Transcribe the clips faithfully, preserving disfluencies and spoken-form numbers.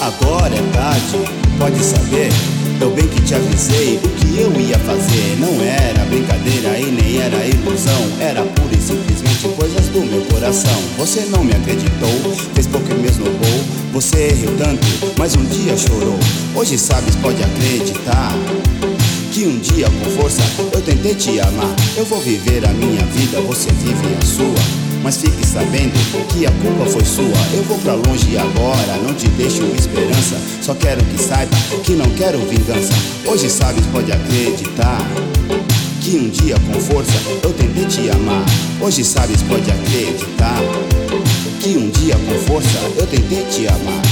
Agora é tarde, pode saber. Eu bem que te avisei o que eu ia fazer. Não era brincadeira e nem era ilusão. Era pura e simplesmente coisas do meu coração. Você não me acreditou, fez pouco e me esnobou. Você riu tanto, mas um dia chorou. Hoje sabes, pode acreditar que um dia com força eu tentei te amar. Eu vou viver a minha vida, você vive a sua. Mas fique sabendo que a culpa foi sua. Eu vou pra longe agora, não te deixo esperança. Só quero que saiba que não quero vingança. Hoje sabes, pode acreditar que um dia com força eu tentei te amar. Hoje sabes, pode acreditar que um dia com força eu tentei te amar.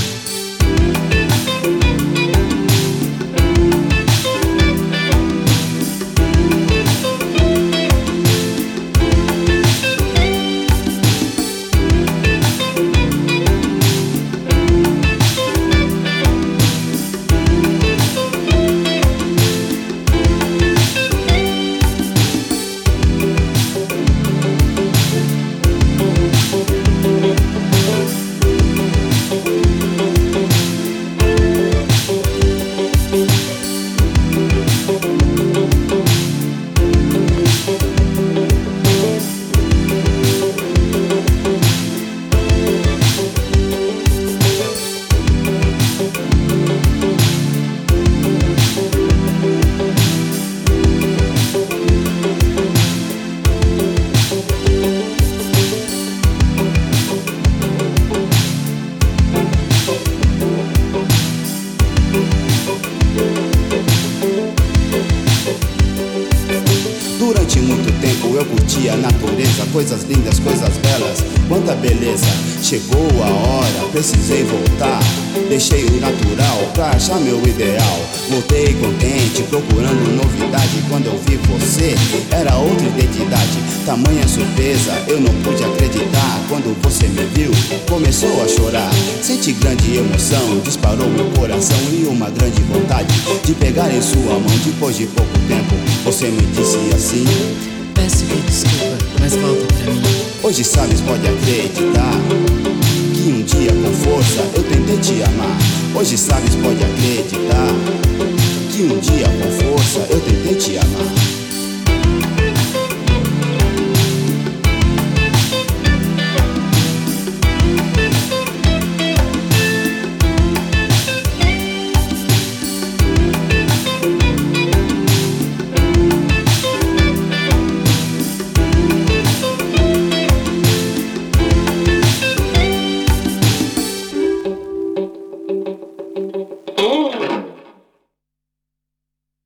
Durante muito tempo eu curti a natureza, coisas lindas, coisas belas, quanta beleza. Chegou a hora, precisei voltar. Deixei o natural pra achar meu ideal. Voltei contente, procurando novidade. Quando eu vi você, era outra identidade. Tamanha surpresa, eu não pude acreditar. Quando você me viu, começou a chorar. Senti grande emoção, disparou meu coração. E uma grande vontade de pegar em sua mão. Depois de pouco tempo, você me disse assim: peço-lhe desculpa, mas volta pra mim. Hoje sabes, pode acreditar que um dia com força eu tentei te amar. Hoje sabes, pode acreditar que um dia com força eu tentei te amar.